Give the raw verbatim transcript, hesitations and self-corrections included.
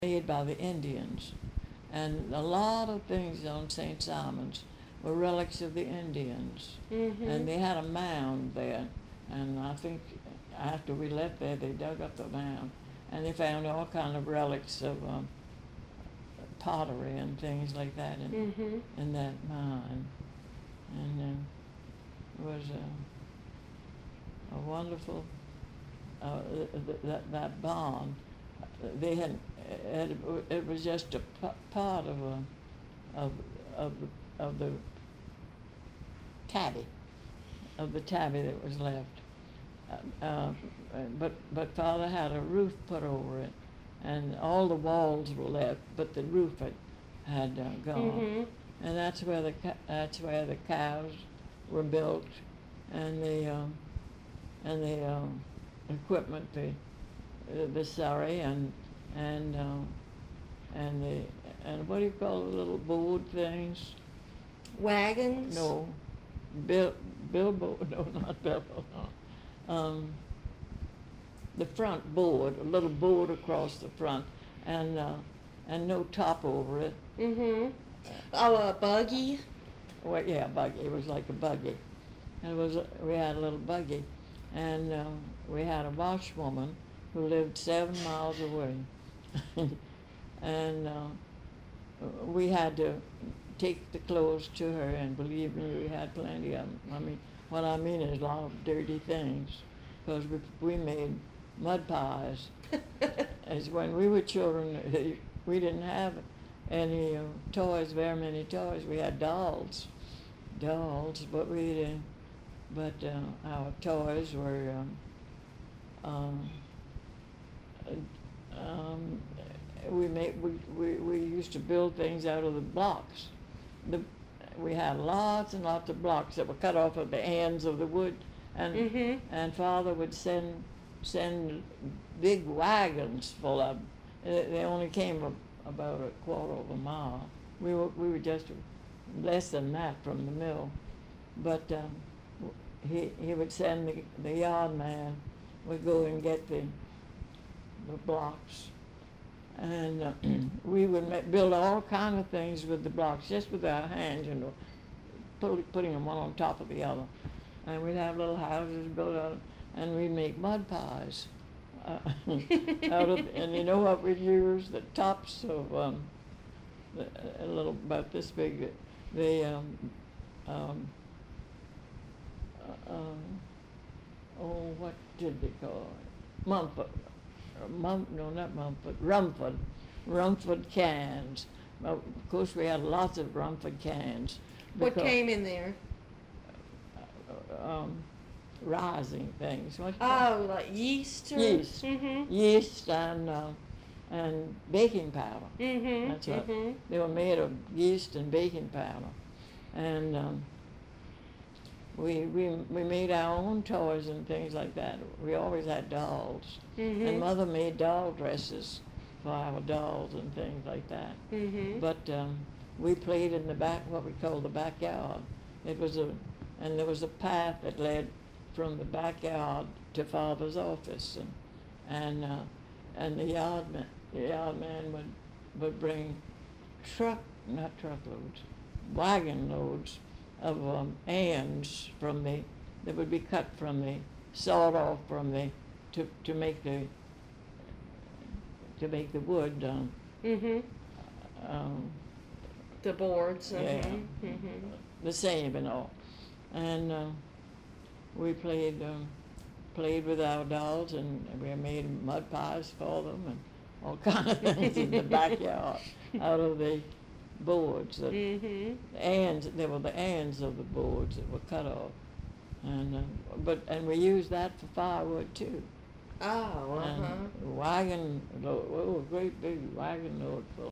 made by the Indians. And a lot of things on Saint Simon's were relics of the Indians. Mm-hmm. And they had a mound there. And I think after we left there, they dug up the mound. And they found all kind of relics of um, pottery and things like that in, Mm-hmm. in that mine. And um, it was a, a wonderful, uh, th- that, that bond. They had, it, it was just a p- part of a, of, of, the, of the tabby, of the tabby that was left. Uh, uh, but, but Father had a roof put over it, and all the walls were left, but the roof had, had uh, gone. Mm-hmm. And that's where the ca- that's where the cows were built, and the um, and the um, equipment, the uh, the surrey and and um, and the and what do you call the little board things? Wagons? No, bill billboard. No, not billboard. No. Um, the front board, a little board across the front, and uh, and no top over it. Mm-hmm. Oh, a buggy? Well, yeah, buggy. It was like a buggy. And it was a, we had a little buggy, and um, we had a washwoman who lived seven miles away, and uh, we had to take the clothes to her. And believe me, we had plenty of them. I mean, what I mean is a lot of dirty things, because we we made mud pies. As when we were children, we didn't have any uh, toys, very many toys. We had dolls, dolls, but we didn't. But uh, our toys were. Um, um, uh, um, we made we, we, we used to build things out of the blocks. The we had lots and lots of blocks that were cut off of the ends of the wood, and Mm-hmm. and Father would send send big wagons full of them. They they only came a, about a quarter of a mile. We were we were just less than that from the mill, but um, he he would send the the yard man would go and get the the blocks, and uh, we would ma- build all kind of things with the blocks just with our hands, you know, put, putting them one on top of the other, and we'd have little houses built out, and we'd make mud pies. Uh, out of, and you know what we'd use? The tops of um, the, a little about this big, the um, um, uh, um, oh, what did they call it? Mumford. Uh, Mum, no, not Mumford. Rumford. Rumford cans. Well, of course, we had lots of Rumford cans. What because, came in there? uh, um, rising things. What you call Oh, like yeast? Or? Yeast. Mm-hmm. Yeast and uh, and baking powder. Mm-hmm. That's what Mm-hmm. they were made of, yeast and baking powder, and um, we we we made our own toys and things like that. We always had dolls, Mm-hmm. and Mother made doll dresses for our dolls and things like that. Mm-hmm. But um, we played in the back, what we call the backyard. It was a, and there was a path that led from the backyard to Father's office, and and uh, and the yard man, the yard man would would bring truck, not truckloads, wagon loads of um, ands from the that would be cut from the sawed off from the to to make the to make the wood um, Mm-hmm. um, The boards. yeah, Mm-hmm. Mm-hmm. the same and all, and uh, we played um, played with our dolls, and we made mud pies for them and all kind of things in the backyard out of the boards. That, Mm-hmm. the ends, they were the ends of the boards that were cut off, and uh, but and we used that for firewood too. Oh, uh-huh. And wagon load, oh, a great big wagon load full